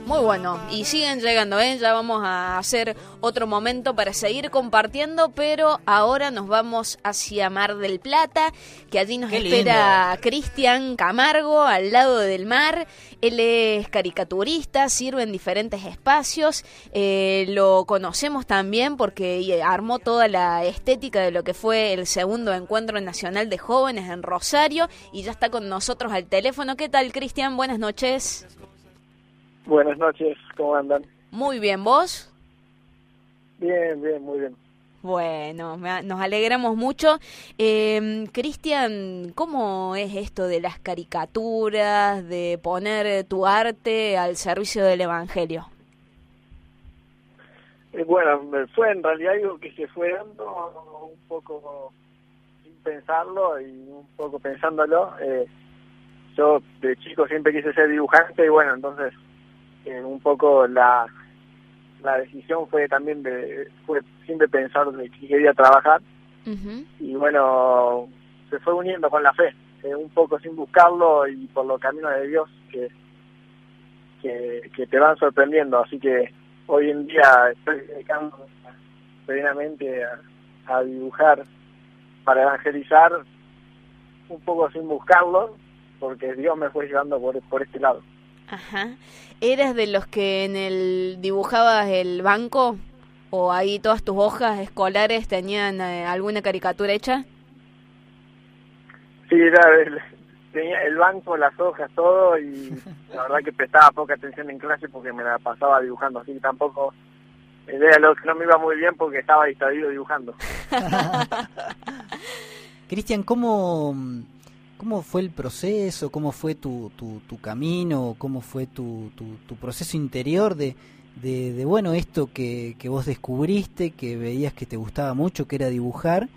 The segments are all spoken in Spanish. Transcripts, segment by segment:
Muy bueno, y siguen llegando, ya vamos a hacer otro momento para seguir compartiendo, pero ahora nos vamos hacia Mar del Plata, que allí nos espera Cristian Camargo, al lado del mar. Él es caricaturista, sirve en diferentes espacios, lo conocemos también porque armó toda la estética de lo que fue el segundo Encuentro Nacional de Jóvenes en Rosario, y ya está con nosotros al teléfono. ¿Qué tal, Cristian? Buenas noches. Buenas noches, ¿cómo andan? Muy bien, ¿vos? Bien, muy bien. Bueno, nos alegramos mucho. Cristian, ¿cómo es esto de las caricaturas, de poner tu arte al servicio del Evangelio? Bueno, fue en realidad algo que se fue dando un poco sin pensarlo y un poco pensándolo. Yo de chico siempre quise ser dibujante y bueno, entonces un poco la decisión fue también fue siempre pensar de que quería trabajar. Y bueno, se fue uniendo con la fe, un poco sin buscarlo y por los caminos de Dios que te van sorprendiendo, así que hoy en día estoy dedicando plenamente a dibujar para evangelizar, un poco sin buscarlo, porque Dios me fue llevando por este lado. Ajá. ¿Eras de los que dibujabas el banco o ahí todas tus hojas escolares tenían alguna caricatura hecha? Sí, tenía el banco, las hojas, todo, y la verdad que prestaba poca atención en clase porque me la pasaba dibujando, así que tampoco era lo que no me iba muy bien porque estaba distraído dibujando. Cristian, ¿cómo fue el proceso? ¿Cómo fue tu camino? ¿Cómo fue tu proceso interior de bueno, esto que vos descubriste, que veías que te gustaba mucho, que era dibujar,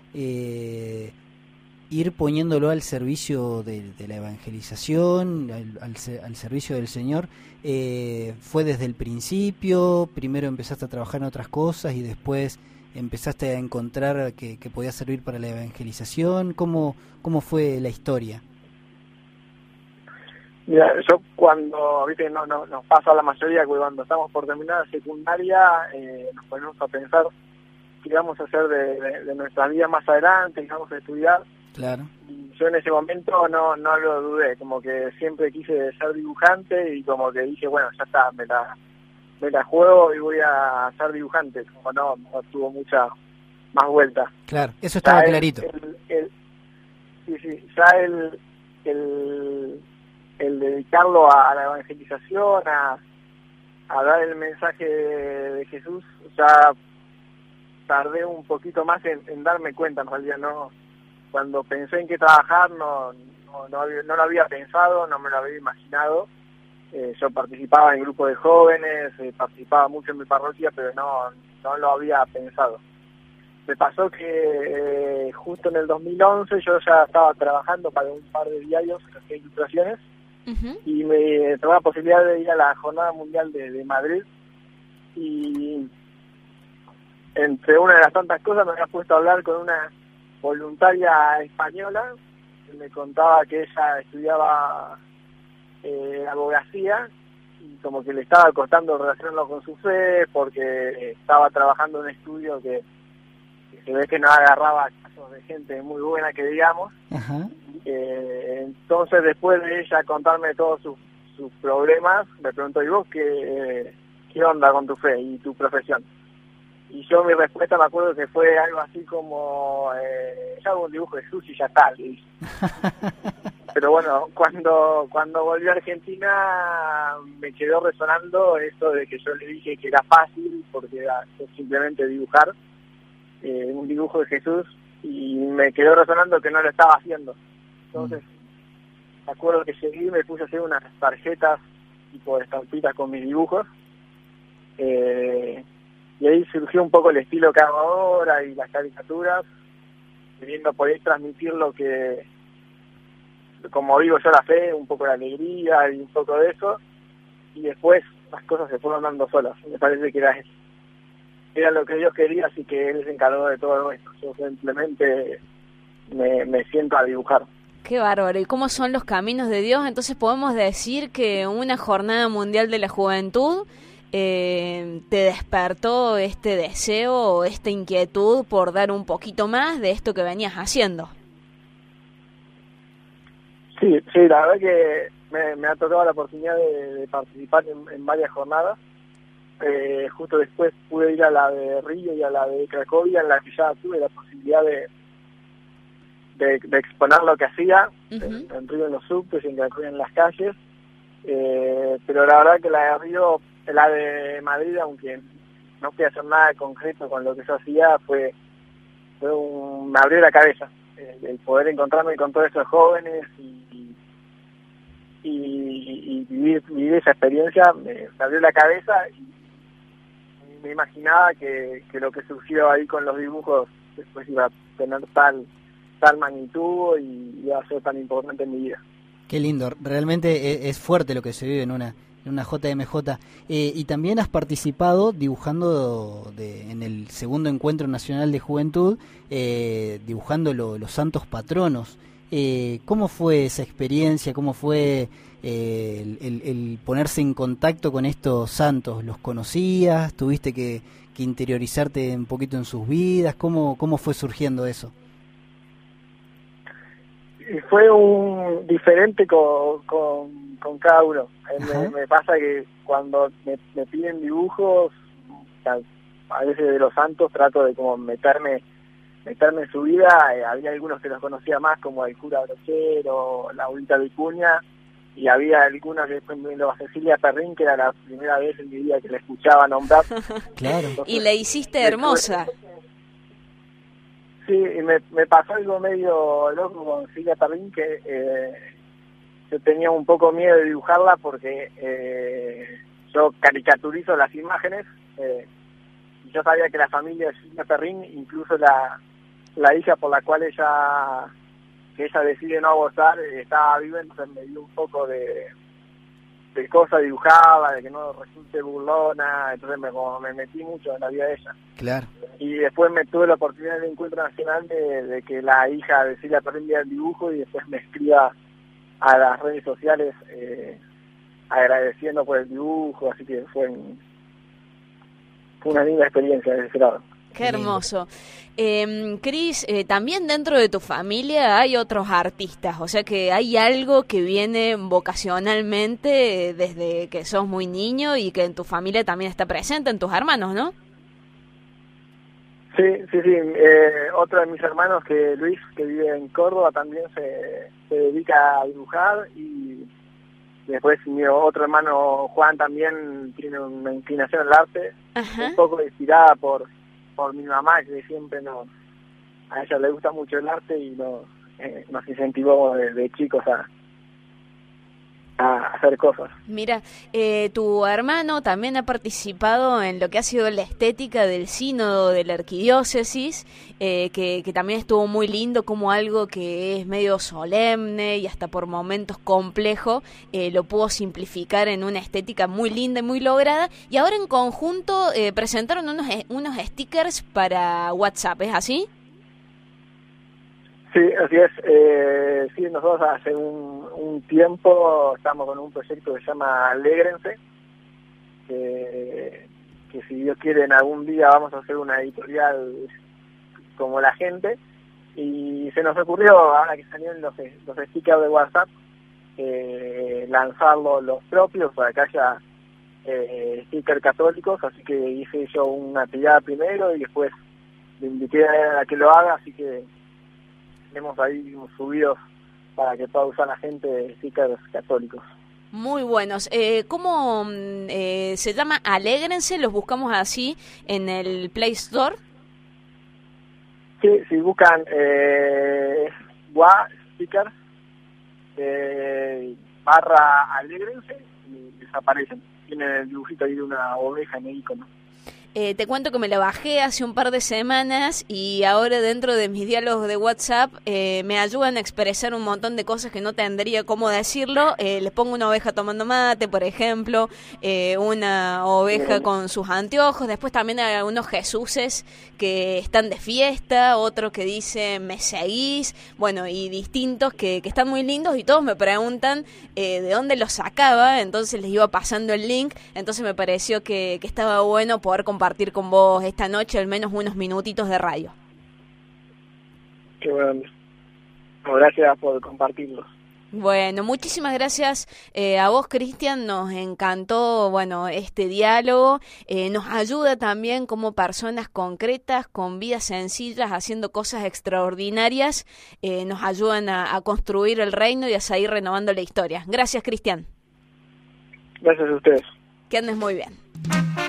ir poniéndolo al servicio de la evangelización, al servicio del Señor? ¿Fue desde el principio? ¿Primero empezaste a trabajar en otras cosas y después empezaste a encontrar que podía servir para la evangelización? ¿Cómo fue la historia? Mira, yo cuando, viste, nos pasa a la mayoría que cuando estamos por terminar la secundaria, nos ponemos a pensar qué vamos a hacer de nuestra vida más adelante, qué vamos a estudiar. Claro. Y yo en ese momento no lo dudé, como que siempre quise ser dibujante y como que dije, bueno, ya está, me la juego y voy a ser dibujante, como no tuvo mucha más vuelta. Claro, eso estaba clarito. Sí, ya el dedicarlo a la evangelización, a dar el mensaje de Jesús, ya tardé un poquito más en darme cuenta, en realidad no. Cuando pensé en qué trabajar no lo había pensado, no me lo había imaginado. Yo participaba en grupos de jóvenes, participaba mucho en mi parroquia, pero no lo había pensado. Me pasó que justo en el 2011 yo ya estaba trabajando para un par de diarios, hacía ilustraciones, y me tomé la posibilidad de ir a la Jornada Mundial de Madrid, y entre una de las tantas cosas me había puesto a hablar con una voluntaria española que me contaba que ella estudiaba abogacía y como que le estaba costando relacionarlo con su fe porque estaba trabajando en un estudio que se ve que no agarraba casos de gente muy buena, que digamos. Ajá. Entonces después de ella contarme todos sus problemas, me preguntó, ¿y vos qué onda con tu fe y tu profesión? Y yo mi respuesta me acuerdo que fue algo así como, yo hago un dibujo de Jesús y ya está. Pero bueno, cuando volví a Argentina me quedó resonando eso de que yo le dije que era fácil, porque era simplemente dibujar un dibujo de Jesús, y me quedó resonando que no lo estaba haciendo. Entonces, me acuerdo que seguí, me puse a hacer unas tarjetas tipo de estampitas con mis dibujos, y ahí surgió un poco el estilo que hago ahora y las caricaturas, queriendo poder transmitir lo que, como digo yo, la fe, un poco de alegría y un poco de eso, y después las cosas se fueron dando solas. Me parece que era lo que Dios quería, así que Él se encargó de todo esto. Yo simplemente me siento a dibujar. Qué bárbaro. ¿Y cómo son los caminos de Dios? Entonces podemos decir que una jornada mundial de la juventud te despertó este deseo o esta inquietud por dar un poquito más de esto que venías haciendo. Sí, la verdad que me ha tocado la oportunidad de participar en varias jornadas. Justo después pude ir a la de Río y a la de Cracovia, en la que ya tuve la posibilidad de exponer lo que hacía, en Río en los subtes y en Cracovia en las calles, pero la verdad que la de Madrid, aunque no pude hacer nada concreto con lo que yo hacía, me abrió la cabeza, el poder encontrarme con todos esos jóvenes y vivir esa experiencia me abrió la cabeza y me imaginaba que lo que surgió ahí con los dibujos después iba a tener tal magnitud y iba a ser tan importante en mi vida. Qué lindo, realmente es fuerte lo que se vive en una JMJ. Y también has participado dibujando en el segundo Encuentro Nacional de Juventud, dibujando los santos patronos. ¿Cómo fue esa experiencia? ¿Cómo fue el ponerse en contacto con estos santos? ¿Los conocías? ¿Tuviste que interiorizarte un poquito en sus vidas? ¿Cómo fue surgiendo eso? Fue un diferente con cada uno. Me pasa que cuando me piden dibujos, a veces de los santos, trato de como meterme en su vida. Había algunos que los conocía más, como el cura Brochero, la Abuelita Vicuña, y había algunos que después me a Cecilia Perrín, que era la primera vez en mi vida que la escuchaba nombrar. Claro. Entonces, y la hiciste hermosa. Sí, y me pasó algo medio loco con Cecilia Perrín, que yo tenía un poco miedo de dibujarla porque yo caricaturizo las imágenes, y yo sabía que la familia de Cecilia Perrín, incluso la hija por la cual ella decide no abortar, estaba viva, entonces me dio un poco de cosa dibujaba, de que no resulte burlona, entonces me metí mucho en la vida de ella. Claro. Y después me tuve la oportunidad del Encuentro Nacional de que la hija de Cecilia Perrín vea el dibujo y después me escriba a las redes sociales agradeciendo por el dibujo, así que fue una linda experiencia de ese lado. Qué hermoso. Cris, también dentro de tu familia hay otros artistas, o sea que hay algo que viene vocacionalmente desde que sos muy niño y que en tu familia también está presente, en tus hermanos, ¿no? Sí. Otro de mis hermanos, Luis, que vive en Córdoba, también se dedica a dibujar, y después mi otro hermano Juan también tiene una inclinación al arte. Ajá. Un poco inspirada por mi mamá, que siempre a ella le gusta mucho el arte y nos incentivó de chicos a hacer cosas. Mira, tu hermano también ha participado en lo que ha sido la estética del sínodo de la arquidiócesis, que también estuvo muy lindo, como algo que es medio solemne y hasta por momentos complejo, lo pudo simplificar en una estética muy linda y muy lograda, y ahora en conjunto presentaron unos stickers para WhatsApp, ¿es así? Sí, así es. Sí, nosotros hace un tiempo estamos con un proyecto que se llama Alégrense, que si Dios quiere en algún día vamos a hacer una editorial como la gente, y se nos ocurrió, ahora que salieron los stickers de WhatsApp, lanzarlos los propios para que haya stickers católicos, así que hice yo una tirada primero y después le invité a que lo haga, así que tenemos ahí subidos para que pueda usar la gente stickers católicos. Muy buenos. ¿Cómo se llama? Alégrense, los buscamos así en el Play Store. Sí, si buscan stickers / alégrense, y desaparecen. Tiene el dibujito ahí de una oveja en el icono. Te cuento que me la bajé hace un par de semanas y ahora dentro de mis diálogos de WhatsApp me ayudan a expresar un montón de cosas que no tendría cómo decirlo. Les pongo una oveja tomando mate, por ejemplo, una oveja con sus anteojos. Después también hay unos Jesuses que están de fiesta, otro que dice me seguís, bueno, y distintos que están muy lindos y todos me preguntan de dónde los sacaba, entonces les iba pasando el link, entonces me pareció que estaba bueno poder compartir con vos esta noche al menos unos minutitos de radio. Qué bueno. Gracias por compartirlo. Bueno, muchísimas gracias a vos, Cristian, nos encantó, bueno, este diálogo, nos ayuda también como personas concretas, con vidas sencillas, haciendo cosas extraordinarias, nos ayudan a construir el reino y a seguir renovando la historia. Gracias, Cristian. Gracias a ustedes. Que andes muy bien.